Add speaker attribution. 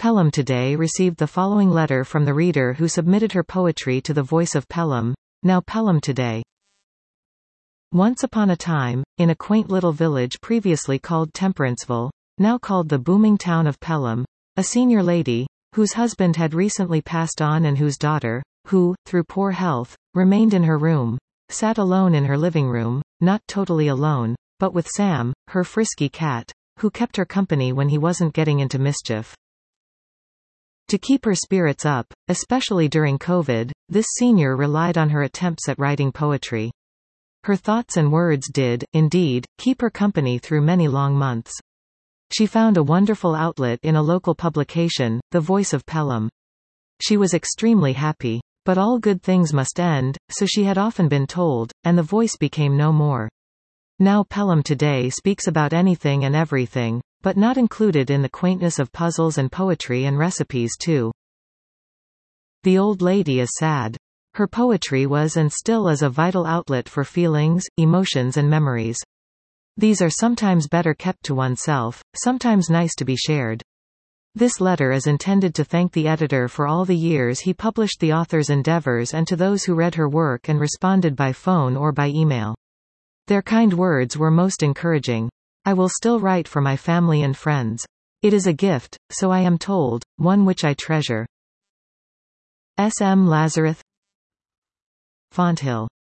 Speaker 1: Pelham Today received the following letter from the reader who submitted her poetry to the Voice of Pelham, now Pelham Today. Once upon a time, in a quaint little village previously called Temperanceville, now called the booming town of Pelham, a senior lady, whose husband had recently passed on and whose daughter, who, through poor health, remained in her room, sat alone in her living room, not totally alone, but with Sam, her frisky cat, who kept her company when he wasn't getting into mischief. To keep her spirits up, especially during COVID, this senior relied on her attempts at writing poetry. Her thoughts and words did, indeed, keep her company through many long months. She found a wonderful outlet in a local publication, The Voice of Pelham. She was extremely happy. But all good things must end, so she had often been told, and the Voice became no more. Now Pelham Today speaks about anything and everything, but not included in the quaintness of puzzles and poetry and recipes too. The old lady is sad. Her poetry was and still is a vital outlet for feelings, emotions and memories. These are sometimes better kept to oneself, sometimes nice to be shared. This letter is intended to thank the editor for all the years he published the author's endeavors and to those who read her work and responded by phone or by email. Their kind words were most encouraging. I will still write for my family and friends. It is a gift, so I am told, one which I treasure. S. M. Lazarus, Fonthill.